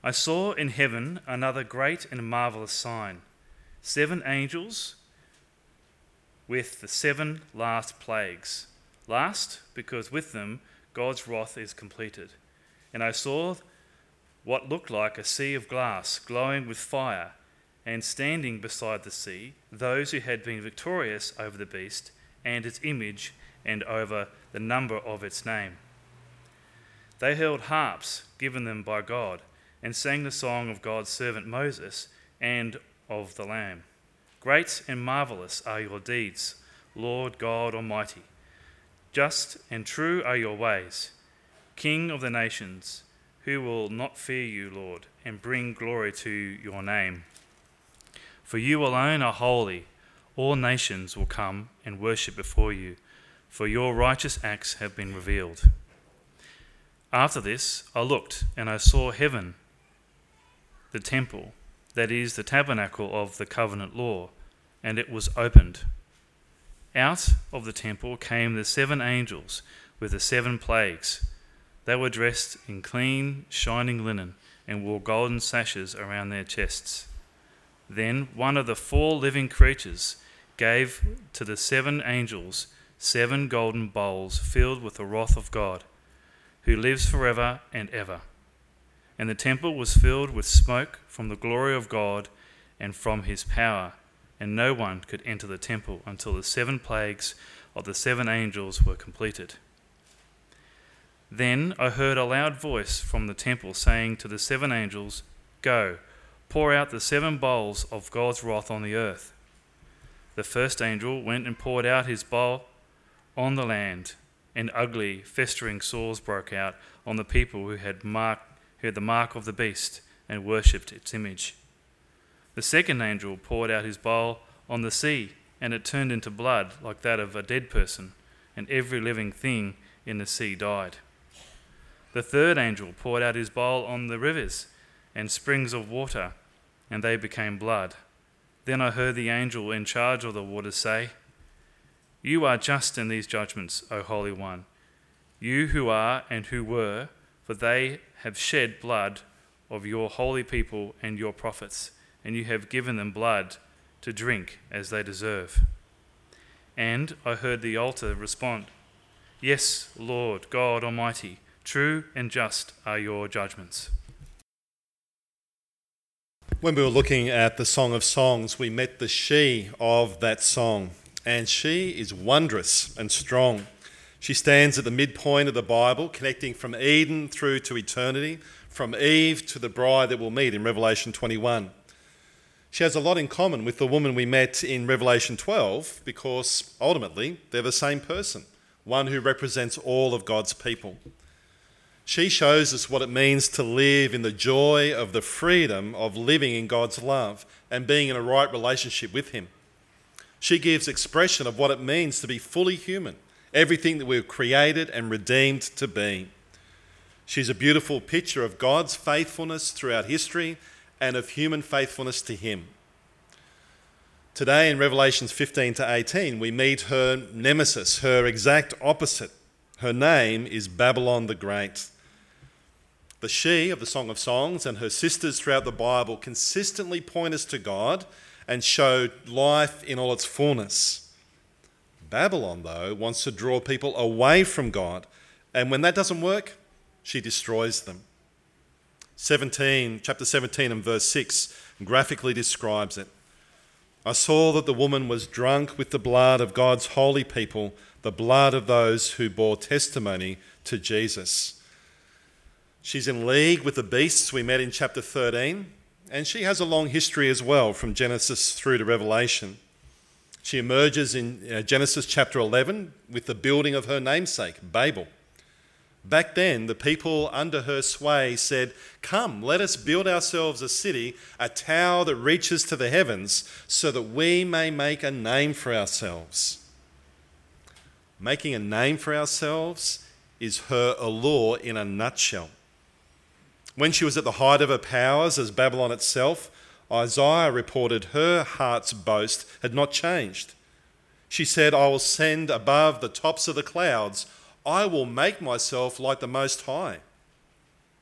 I saw in heaven another great and marvelous sign, 7 angels with the 7 last plagues. Last, because with them God's wrath is completed. And I saw what looked like a sea of glass glowing with fire, and standing beside the sea, those who had been victorious over the beast and its image and over the number of its name. They held harps given them by God, and sang the song of God's servant Moses and of the Lamb. Great and marvelous are your deeds, Lord God Almighty. Just and true are your ways, King of the nations. Who will not fear you, Lord, and bring glory to your name? For you alone are holy. All nations will come and worship before you, for your righteous acts have been revealed. After this, I looked, and I saw heaven, the temple, that is, the tabernacle of the covenant law, and it was opened. Out of the temple came the 7 angels with the 7 plagues. They were dressed in clean, shining linen and wore golden sashes around their chests. Then one of the 4 living creatures gave to the 7 angels 7 golden bowls filled with the wrath of God, who lives forever and ever. And the temple was filled with smoke from the glory of God and from his power, and no one could enter the temple until the 7 plagues of the 7 angels were completed. Then I heard a loud voice from the temple saying to the 7 angels, "Go, pour out the 7 bowls of God's wrath on the earth." The first angel went and poured out his bowl on the land, and ugly, festering sores broke out on the people who had the mark of the beast and worshipped its image. The second angel poured out his bowl on the sea, and it turned into blood like that of a dead person, and every living thing in the sea died. The third angel poured out his bowl on the rivers and springs of water, and they became blood. Then I heard the angel in charge of the waters say, "You are just in these judgments, O Holy One, you who are and who were, for they have shed blood of your holy people and your prophets, and you have given them blood to drink as they deserve." And I heard the altar respond, "Yes, Lord God Almighty, true and just are your judgments." When we were looking at the Song of Songs, we met the she of that song, and she is wondrous and strong. She stands at the midpoint of the Bible, connecting from Eden through to eternity, from Eve to the bride that we'll meet in Revelation 21. She has a lot in common with the woman we met in Revelation 12, because ultimately they're the same person, one who represents all of God's people. She shows us what it means to live in the joy of the freedom of living in God's love and being in a right relationship with him. She gives expression of what it means to be fully human, everything that we're created and redeemed to be. She's a beautiful picture of God's faithfulness throughout history and of human faithfulness to him. Today in Revelations 15 to 18, we meet her nemesis, her exact opposite. Her name is Babylon the Great. The she of the Song of Songs and her sisters throughout the Bible consistently point us to God and show life in all its fullness. Babylon, though, wants to draw people away from God, and when that doesn't work, she destroys them. Chapter 17 and verse 6 graphically describes it. "I saw that the woman was drunk with the blood of God's holy people, the blood of those who bore testimony to Jesus." She's in league with the beasts we met in chapter 13, and she has a long history as well from Genesis through to Revelation. She emerges in Genesis chapter 11 with the building of her namesake, Babel. Back then, the people under her sway said, "Come, let us build ourselves a city, a tower that reaches to the heavens, so that we may make a name for ourselves." Making a name for ourselves is her allure in a nutshell. When she was at the height of her powers as Babylon itself, Isaiah reported her heart's boast had not changed. She said, "I will send above the tops of the clouds. I will make myself like the Most High."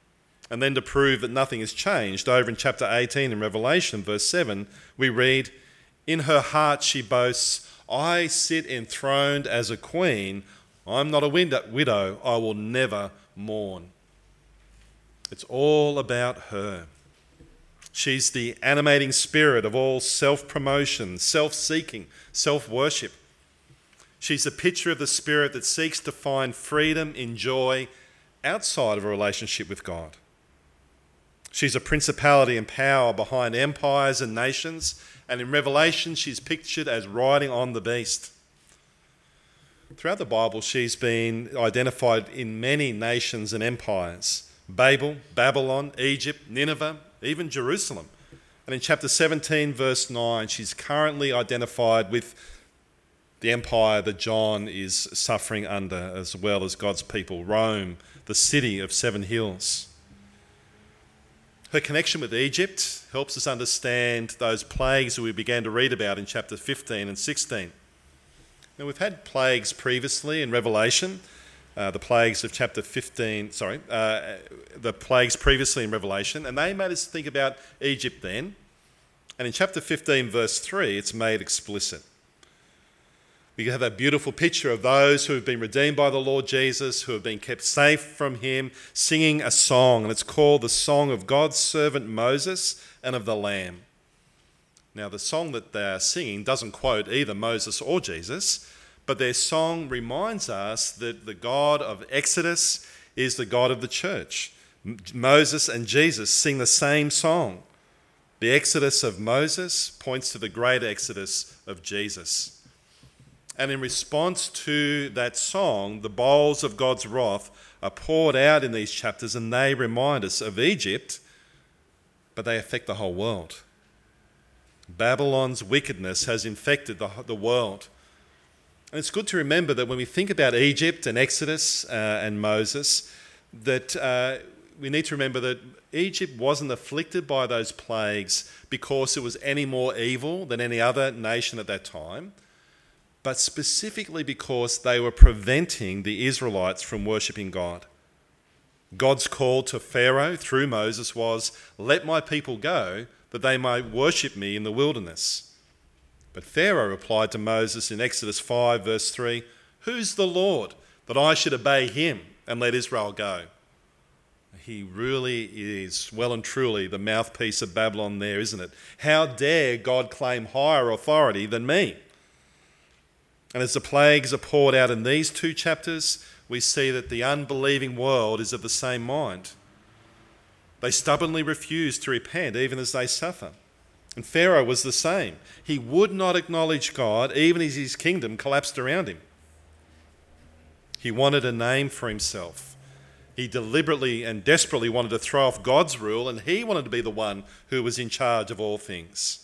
And then to prove that nothing has changed, over in chapter 18 in Revelation, verse 7, we read, "In her heart she boasts, I sit enthroned as a queen. I'm not a widow. I will never mourn." It's all about her. She's the animating spirit of all self-promotion, self-seeking, self-worship. She's a picture of the spirit that seeks to find freedom in joy outside of a relationship with God. She's a principality and power behind empires and nations, and in Revelation she's pictured as riding on the beast. Throughout the Bible she's been identified in many nations and empires: Babel, Babylon, Egypt, Nineveh, even Jerusalem. And in chapter 17 verse 9 she's currently identified with the empire that John is suffering under, as well as God's people, Rome, the city of 7 hills. Her connection with Egypt helps us understand those plagues that we began to read about in chapter 15 and 16. Now, we've had plagues previously in Revelation, the plagues previously in Revelation, and they made us think about Egypt then. And in chapter 15, verse 3, it's made explicit. We have that beautiful picture of those who have been redeemed by the Lord Jesus, who have been kept safe from him, singing a song, and it's called the Song of God's Servant Moses and of the Lamb. Now, the song that they are singing doesn't quote either Moses or Jesus, but their song reminds us that the God of Exodus is the God of the church. Moses and Jesus sing the same song. The Exodus of Moses points to the great Exodus of Jesus. And in response to that song, the bowls of God's wrath are poured out in these chapters, and they remind us of Egypt, but they affect the whole world. Babylon's wickedness has infected the world. And it's good to remember that when we think about Egypt and Exodus and Moses, that we need to remember that Egypt wasn't afflicted by those plagues because it was any more evil than any other nation at that time, but specifically because they were preventing the Israelites from worshipping God. God's call to Pharaoh through Moses was, "Let my people go, that they might worship me in the wilderness." But Pharaoh replied to Moses in Exodus 5, verse 3, "Who's the Lord, that I should obey him and let Israel go?" He really is well and truly the mouthpiece of Babylon there, isn't it? How dare God claim higher authority than me? And as the plagues are poured out in these 2 chapters, we see that the unbelieving world is of the same mind. They stubbornly refuse to repent even as they suffer. And Pharaoh was the same. He would not acknowledge God even as his kingdom collapsed around him. He wanted a name for himself. He deliberately and desperately wanted to throw off God's rule, and he wanted to be the one who was in charge of all things.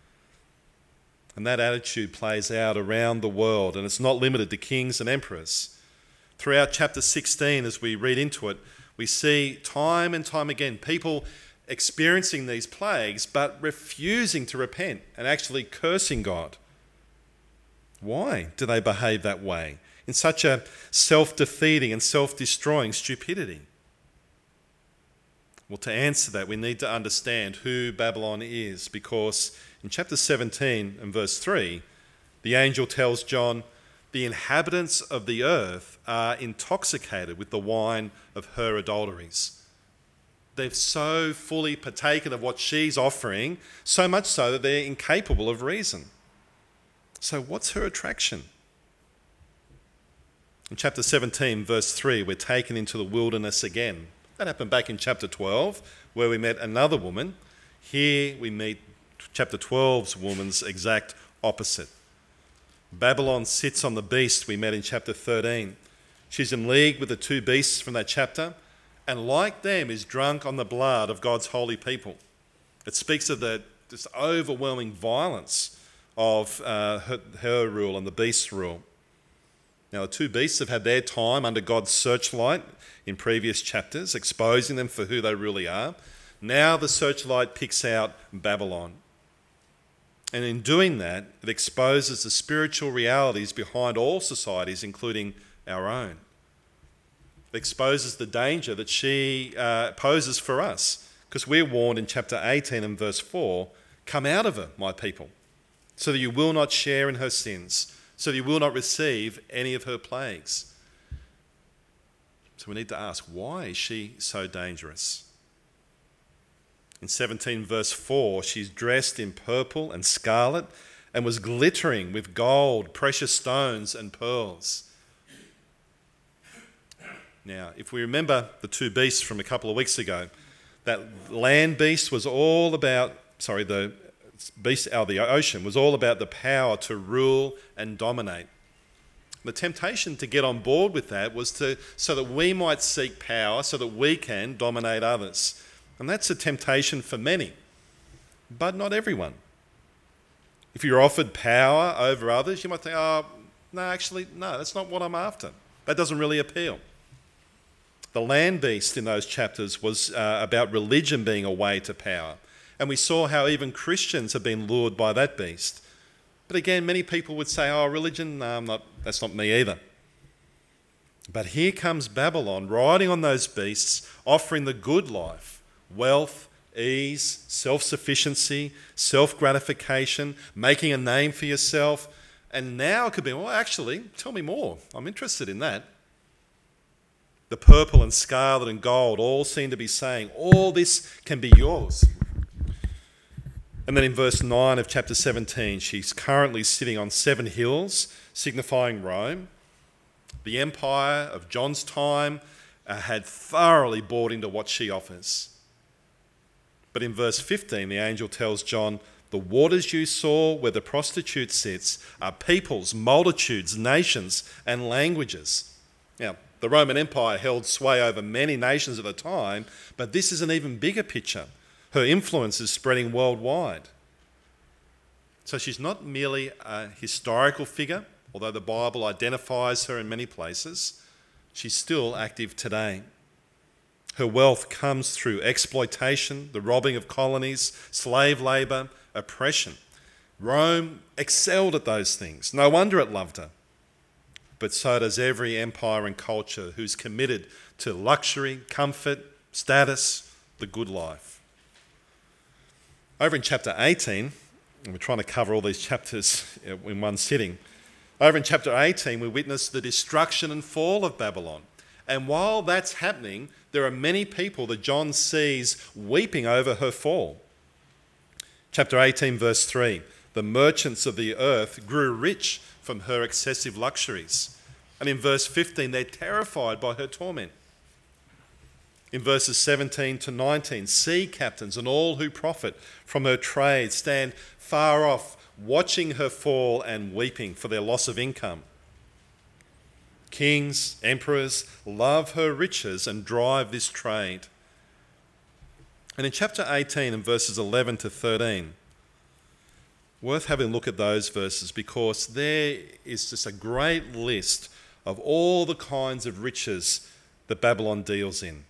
And that attitude plays out around the world, and it's not limited to kings and emperors. Throughout chapter 16, as we read into it, we see time and time again people experiencing these plagues but refusing to repent and actually cursing God. Why do they behave that way in such a self-defeating and self-destroying stupidity? Well, to answer that, we need to understand who Babylon is, because in chapter 17 and verse 3, the angel tells John, "The inhabitants of the earth are intoxicated with the wine of her adulteries." They've so fully partaken of what she's offering, so much so that they're incapable of reason. So what's her attraction? In chapter 17, verse 3, we're taken into the wilderness again. That happened back in chapter 12, where we met another woman. Here we meet chapter 12's woman's exact opposite. Babylon sits on the beast we met in chapter 13. She's in league with the 2 beasts from that chapter, and like them is drunk on the blood of God's holy people. It speaks of the just overwhelming violence of her rule and the beast's rule. Now, the 2 beasts have had their time under God's searchlight in previous chapters, exposing them for who they really are. Now the searchlight picks out Babylon. And in doing that, it exposes the spiritual realities behind all societies, including our own. exposes the danger that she poses for us, because we're warned in chapter 18 and verse 4, "Come out of her, my people, so that you will not share in her sins, so that you will not receive any of her plagues." So we need to ask, why is she so dangerous? In 17 verse 4, she's dressed in purple and scarlet and was glittering with gold, precious stones and pearls. Now, if we remember the two beasts from a couple of weeks ago, that land beast was all about, the beast out of the ocean was all about the power to rule and dominate. The temptation to get on board with that was so that we might seek power, so that we can dominate others. And that's a temptation for many, but not everyone. If you're offered power over others, you might think, no, that's not what I'm after. That doesn't really appeal. The land beast in those chapters was about religion being a way to power. And we saw how even Christians have been lured by that beast. But again, many people would say, religion, that's not me either. But here comes Babylon, riding on those beasts, offering the good life, wealth, ease, self-sufficiency, self-gratification, making a name for yourself. And now it could be, tell me more. I'm interested in that. The purple and scarlet and gold all seem to be saying, all this can be yours. And then in verse 9 of chapter 17, she's currently sitting on 7 hills, signifying Rome. The empire of John's time had thoroughly bought into what she offers. But in verse 15, the angel tells John, "The waters you saw where the prostitute sits are peoples, multitudes, nations, and languages." Now, the Roman Empire held sway over many nations at the time, but this is an even bigger picture. Her influence is spreading worldwide. So she's not merely a historical figure, although the Bible identifies her in many places. She's still active today. Her wealth comes through exploitation, the robbing of colonies, slave labour, oppression. Rome excelled at those things. No wonder it loved her. But so does every empire and culture who's committed to luxury, comfort, status, the good life. Over in chapter 18, and we're trying to cover all these chapters in one sitting. Over in chapter 18, we witness the destruction and fall of Babylon. And while that's happening, there are many people that John sees weeping over her fall. Chapter 18, verse 3, "The merchants of the earth grew rich from her excessive luxuries." And in verse 15, they're terrified by her torment. In verses 17 to 19, sea captains and all who profit from her trade stand far off, watching her fall and weeping for their loss of income. Kings, emperors love her riches and drive this trade. And in chapter 18 and verses 11 to 13, worth having a look at those verses, because there is just a great list of all the kinds of riches that Babylon deals in.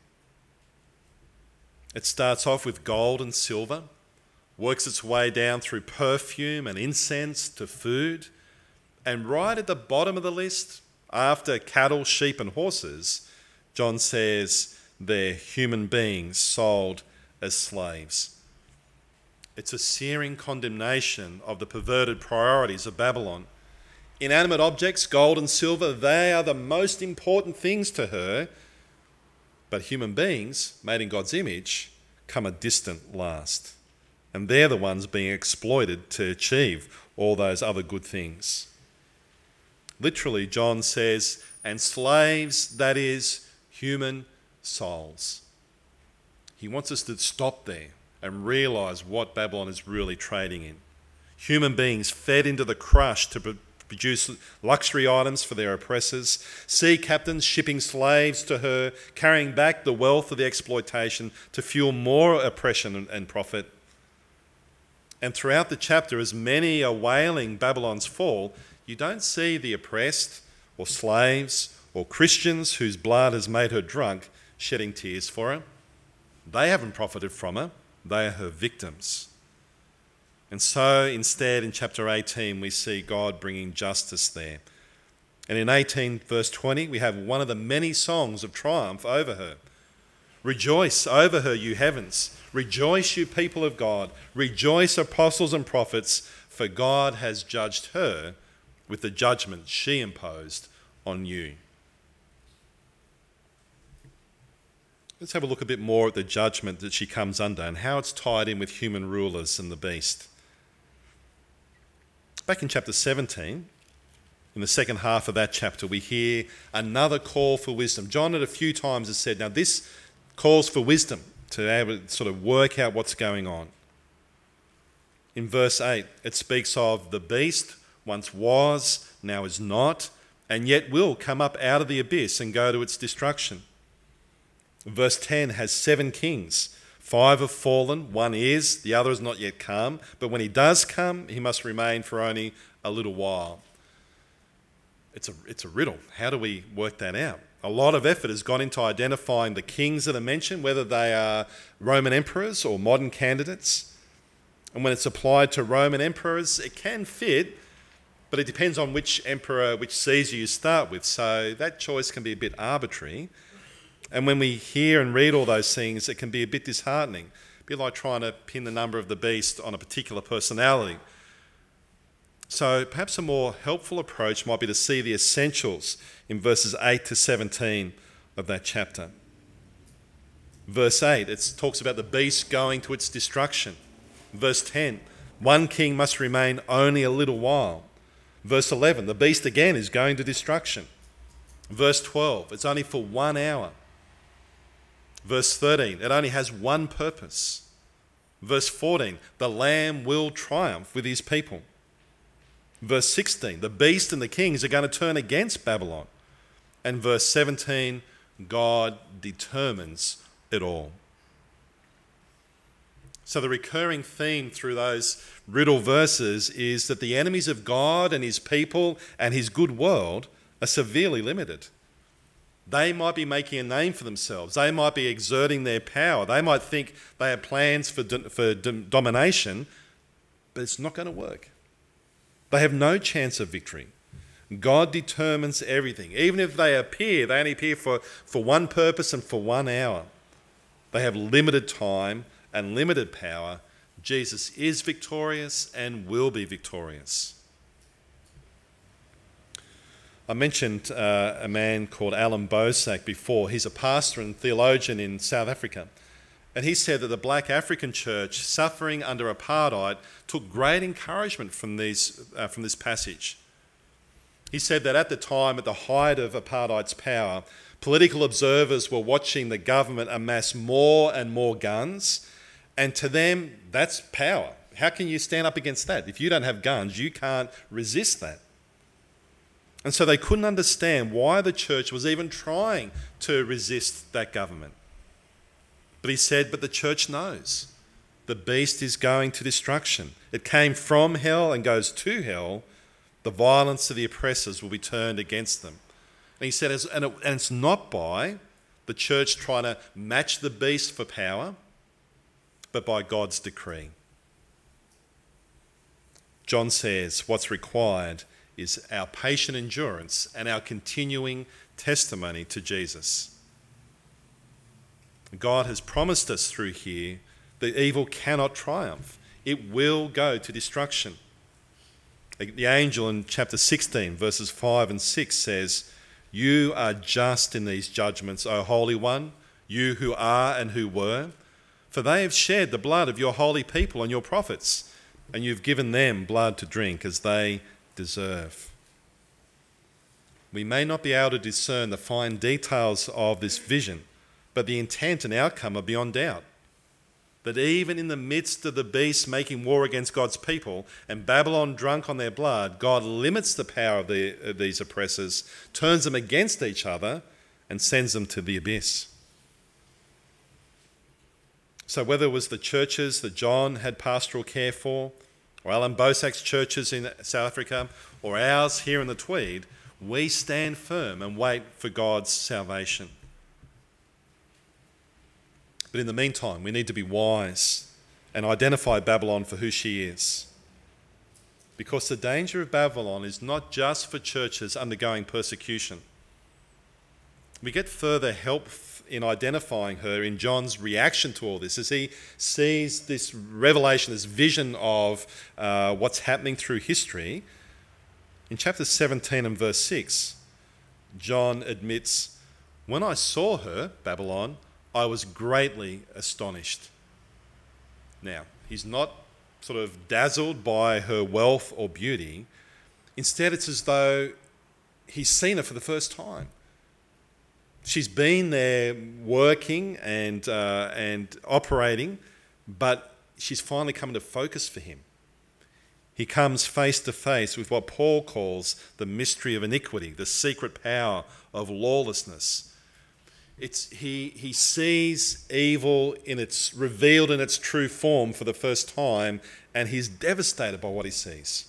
It starts off with gold and silver, works its way down through perfume and incense to food, and right at the bottom of the list, after cattle, sheep and horses, John says they're human beings sold as slaves. It's a searing condemnation of the perverted priorities of Babylon. Inanimate objects, gold and silver, they are the most important things to her, but human beings, made in God's image, come a distant last. And they're the ones being exploited to achieve all those other good things. Literally, John says, and slaves, that is, human souls. He wants us to stop there and realise what Babylon is really trading in. Human beings fed into the crush to produce luxury items for their oppressors, sea captains shipping slaves to her, carrying back the wealth of the exploitation to fuel more oppression and profit. And throughout the chapter, as many are wailing Babylon's fall, you don't see the oppressed or slaves or Christians whose blood has made her drunk shedding tears for her. They haven't profited from her. They are her victims. And so instead in chapter 18 we see God bringing justice there. And in 18 verse 20, we have one of the many songs of triumph over her. Rejoice over her, you heavens. Rejoice, you people of God. Rejoice, apostles and prophets, for God has judged her with the judgment she imposed on you. Let's have a look a bit more at the judgment that she comes under and how it's tied in with human rulers and the beast. Back in chapter 17, in the second half of that chapter, we hear another call for wisdom. John at a few times has said, now this calls for wisdom to be able to sort of work out what's going on. In verse 8, it speaks of the beast once was, now is not, and yet will come up out of the abyss and go to its destruction. Verse 10 has 7 kings. 5 have fallen, 1 is, the other has not yet come. But when he does come, he must remain for only a little while. It's a riddle. How do we work that out? A lot of effort has gone into identifying the kings that are mentioned, whether they are Roman emperors or modern candidates. And when it's applied to Roman emperors, it can fit, but it depends on which emperor, which Caesar you start with. So that choice can be a bit arbitrary. And when we hear and read all those things, it can be a bit disheartening. A bit like trying to pin the number of the beast on a particular personality. So perhaps a more helpful approach might be to see the essentials in verses 8 to 17 of that chapter. Verse 8, it talks about the beast going to its destruction. Verse 10, 1 king must remain only a little while. Verse 11, the beast again is going to destruction. Verse 12, it's only for 1 hour. Verse 13, it only has one purpose. Verse 14, the Lamb will triumph with his people. Verse 16, the beast and the kings are going to turn against Babylon. And verse 17, God determines it all. So the recurring theme through those riddle verses is that the enemies of God and his people and his good world are severely limited. They might be making a name for themselves. They might be exerting their power. They might think they have plans for domination, but it's not going to work. They have no chance of victory. God determines everything. Even if they only appear for one purpose and for 1 hour. They have limited time and limited power. Jesus is victorious and will be victorious. I mentioned a man called Alan Bosak before. He's a pastor and theologian in South Africa. And he said that the black African church, suffering under apartheid, took great encouragement from this passage. He said that at the time, at the height of apartheid's power, political observers were watching the government amass more and more guns. And to them, that's power. How can you stand up against that? If you don't have guns, you can't resist that. And so they couldn't understand why the church was even trying to resist that government. But he said, but the church knows. The beast is going to destruction. It came from hell and goes to hell. The violence of the oppressors will be turned against them. And he said, and it's not by the church trying to match the beast for power, but by God's decree. John says what's required is our patient endurance and our continuing testimony to Jesus. God has promised us through here that evil cannot triumph. It will go to destruction. The angel in chapter 16, verses 5 and 6 says, "You are just in these judgments, O Holy One, you who are and who were, for they have shed the blood of your holy people and your prophets, and you've given them blood to drink as they deserve." We may not be able to discern the fine details of this vision, but the intent and outcome are beyond doubt. That even in the midst of the beast making war against God's people and Babylon drunk on their blood, God limits the power of these oppressors, turns them against each other, and sends them to the abyss. So whether it was the churches that John had pastoral care for, or Alan Bosak's churches in South Africa, or ours here in the Tweed, we stand firm and wait for God's salvation. But in the meantime, we need to be wise and identify Babylon for who she is. because the danger of Babylon is not just for churches undergoing persecution. We get further help in identifying her in John's reaction to all this as he sees this revelation, this vision of what's happening through history. In chapter 17 and verse 6, John admits, "When I saw her, Babylon, I was greatly astonished." Now, he's not sort of dazzled by her wealth or beauty. Instead, it's as though he's seen her for the first time. She's been there working and operating, but she's finally come into focus for him. He comes face to face with what Paul calls the mystery of iniquity, the secret power of lawlessness. He sees evil revealed in its true form for the first time, and he's devastated by what he sees.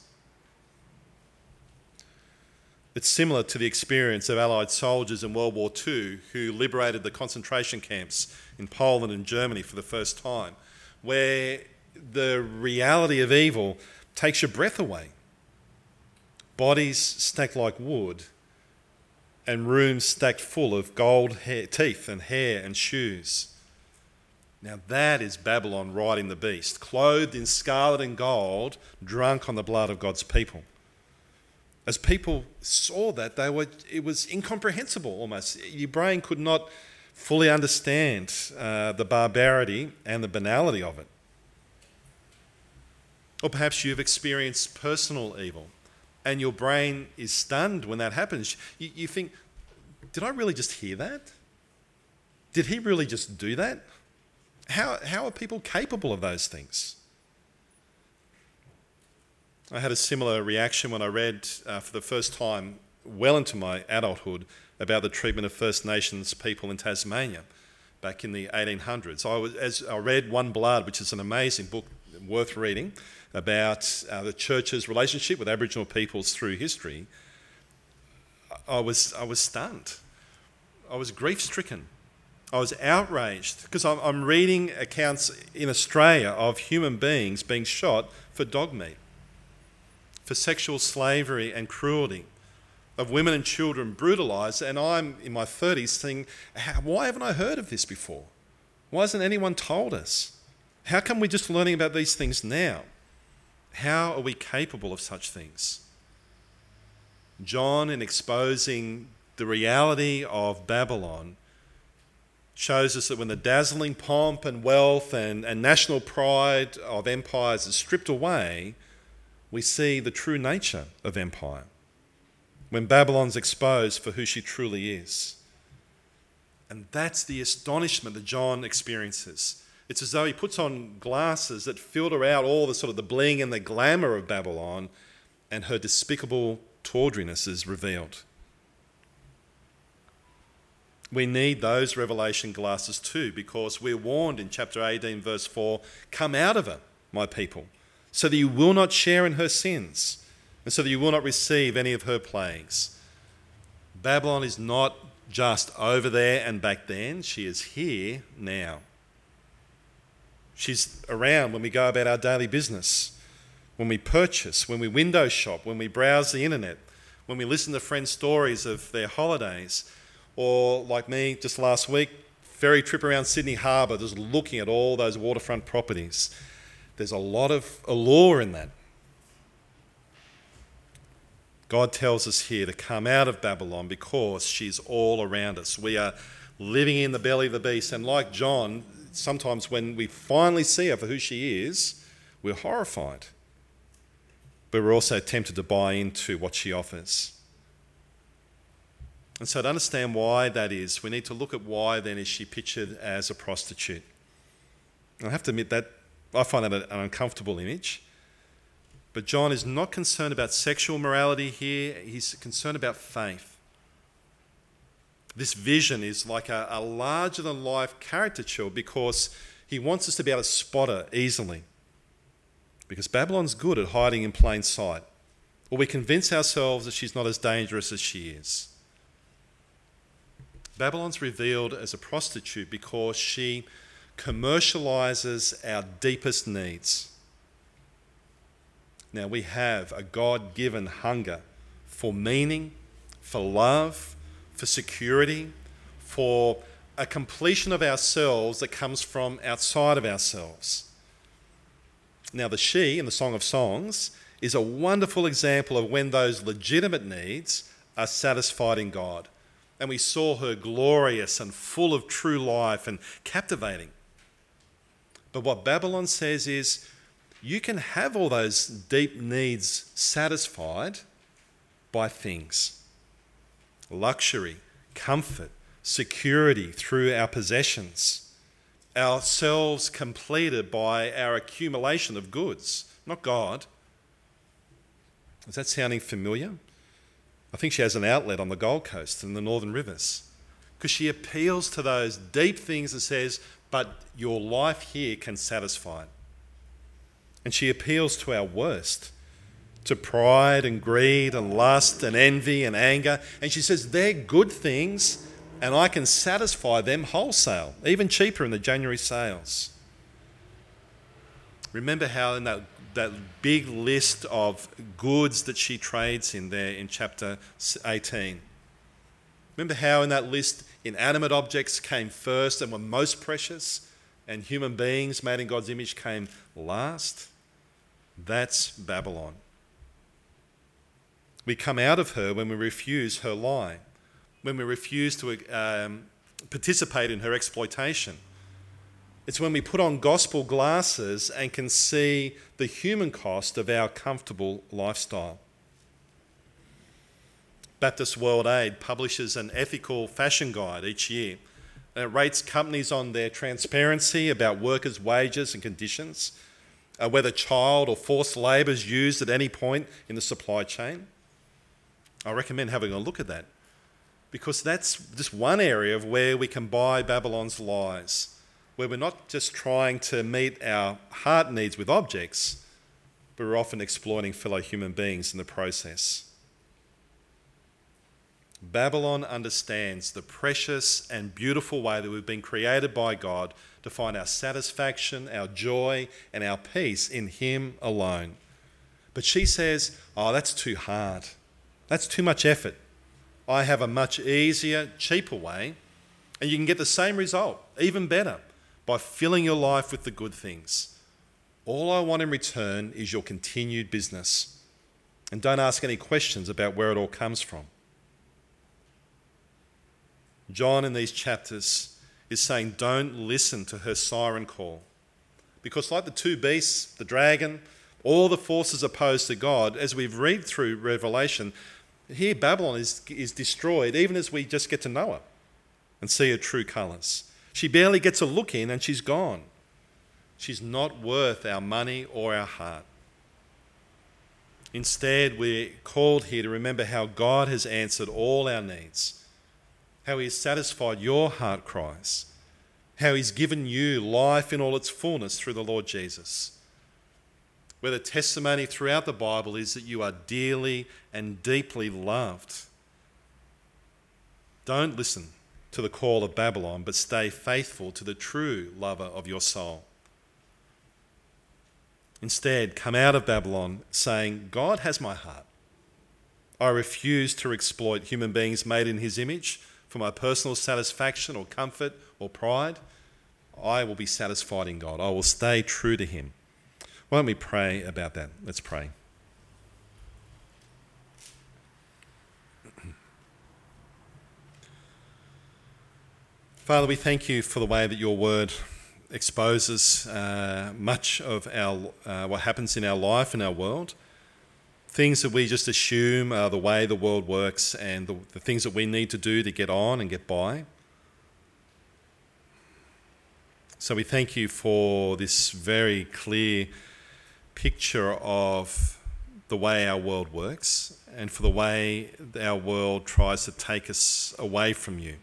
It's similar to the experience of Allied soldiers in World War II who liberated the concentration camps in Poland and Germany for the first time, where the reality of evil takes your breath away. Bodies stacked like wood, and rooms stacked full of gold teeth and hair and shoes. Now that is Babylon riding the beast, clothed in scarlet and gold, drunk on the blood of God's people. As people saw that, it was incomprehensible almost. Your brain could not fully understand the barbarity and the banality of it. Or perhaps you've experienced personal evil and your brain is stunned when that happens. You think, did I really just hear that? Did he really just do that? How are people capable of those things? I had a similar reaction when I read for the first time, well into my adulthood, about the treatment of First Nations people in Tasmania back in the 1800s. I read One Blood, which is an amazing book worth reading, about the church's relationship with Aboriginal peoples through history. I was stunned. I was grief-stricken. I was outraged because I'm reading accounts in Australia of human beings being shot for dog meat, for sexual slavery and cruelty, of women and children brutalised, and I'm in my 30s thinking, why haven't I heard of this before? Why hasn't anyone told us? How come we're just learning about these things now? How are we capable of such things? John, in exposing the reality of Babylon, shows us that when the dazzling pomp and wealth and national pride of empires is stripped away, we see the true nature of empire. When Babylon's exposed for who she truly is. And that's the astonishment that John experiences. It's as though he puts on glasses that filter out all the sort of the bling and the glamour of Babylon, and her despicable tawdriness is revealed. We need those revelation glasses too, because we're warned in chapter 18, verse 4, "Come out of her, my people, so that you will not share in her sins, and so that you will not receive any of her plagues." Babylon is not just over there and back then, she is here now. She's around when we go about our daily business, when we purchase, when we window shop, when we browse the internet, when we listen to friends' stories of their holidays, or like me just last week, ferry trip around Sydney Harbour, just looking at all those waterfront properties. There's a lot of allure in that. God tells us here to come out of Babylon because she's all around us. We are living in the belly of the beast, and like John, sometimes when we finally see her for who she is, we're horrified. But we're also tempted to buy into what she offers. And so to understand why that is, we need to look at why then is she pictured as a prostitute. And I have to admit that I find that an uncomfortable image. But John is not concerned about sexual morality here, he's concerned about faith. This vision is like a larger-than-life caricature because he wants us to be able to spot her easily. Because Babylon's good at hiding in plain sight. Or we convince ourselves that she's not as dangerous as she is. Babylon's revealed as a prostitute because she commercializes our deepest needs. Now we have a God-given hunger for meaning, for love, for security, for a completion of ourselves that comes from outside of ourselves. Now the she in the Song of Songs is a wonderful example of when those legitimate needs are satisfied in God. And we saw her glorious and full of true life and captivating. But what Babylon says is, you can have all those deep needs satisfied by things. Luxury, comfort, security through our possessions. Ourselves completed by our accumulation of goods, not God. Is that sounding familiar? I think she has an outlet on the Gold Coast and the Northern Rivers, because she appeals to those deep things and says, but your life here can satisfy it. And she appeals to our worst, to pride and greed and lust and envy and anger. And she says, they're good things and I can satisfy them wholesale, even cheaper in the January sales. Remember how in that big list of goods that she trades in there in chapter 18. Remember how in that list inanimate objects came first and were most precious, and human beings made in God's image came last? That's Babylon. We come out of her when we refuse her lie, when we refuse to participate in her exploitation. It's when we put on gospel glasses and can see the human cost of our comfortable lifestyle. Baptist World Aid publishes an ethical fashion guide each year. And it rates companies on their transparency about workers' wages and conditions, whether child or forced labour is used at any point in the supply chain. I recommend having a look at that, because that's just one area of where we can buy Babylon's lies, where we're not just trying to meet our heart needs with objects, but we're often exploiting fellow human beings in the process. Babylon understands the precious and beautiful way that we've been created by God to find our satisfaction, our joy, and our peace in Him alone. But she says, oh, that's too hard. That's too much effort. I have a much easier, cheaper way, and you can get the same result, even better, by filling your life with the good things. All I want in return is your continued business. And don't ask any questions about where it all comes from. John in these chapters is saying, don't listen to her siren call. Because like the two beasts, the dragon, all the forces opposed to God, as we've read through Revelation, here Babylon is destroyed even as we just get to know her and see her true colours. She barely gets a look in and she's gone. She's not worth our money or our heart. Instead, we're called here to remember how God has answered all our needs, how He has satisfied your heart cries, how He's given you life in all its fullness through the Lord Jesus. Where the testimony throughout the Bible is that you are dearly and deeply loved. Don't listen to the call of Babylon, but stay faithful to the true lover of your soul. Instead, come out of Babylon saying, God has my heart. I refuse to exploit human beings made in His image for my personal satisfaction or comfort or pride. I will be satisfied in God. I will stay true to Him. Why don't we pray about that? Let's pray. Father, we thank You for the way that Your word exposes much of what happens in our life and our world. Things that we just assume are the way the world works and the things that we need to do to get on and get by. So we thank You for this very clear picture of the way our world works and for the way our world tries to take us away from You.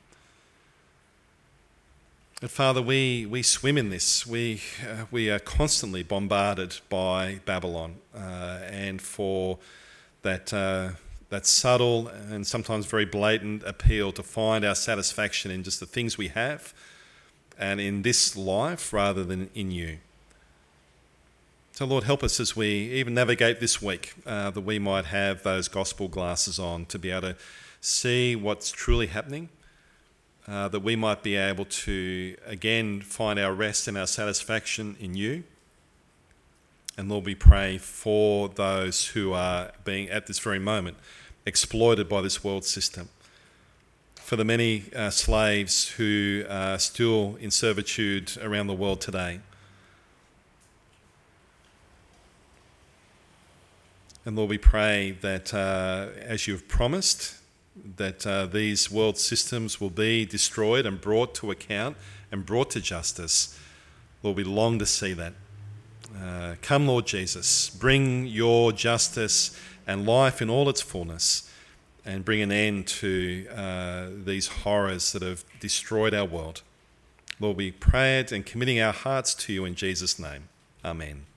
And Father, we swim in this. We are constantly bombarded by Babylon, and for that subtle and sometimes very blatant appeal to find our satisfaction in just the things we have and in this life rather than in You. So, Lord, help us as we even navigate this week, that we might have those gospel glasses on to be able to see what's truly happening, that we might be able to, again, find our rest and our satisfaction in you. And Lord, we pray for those who are being, at this very moment, exploited by this world system. For the many slaves who are still in servitude around the world today. And Lord, we pray that as you've promised, that these world systems will be destroyed and brought to account and brought to justice. Lord, we long to see that. Come, Lord Jesus, bring your justice and life in all its fullness, and bring an end to these horrors that have destroyed our world. Lord, we pray it and committing our hearts to you in Jesus' name. Amen.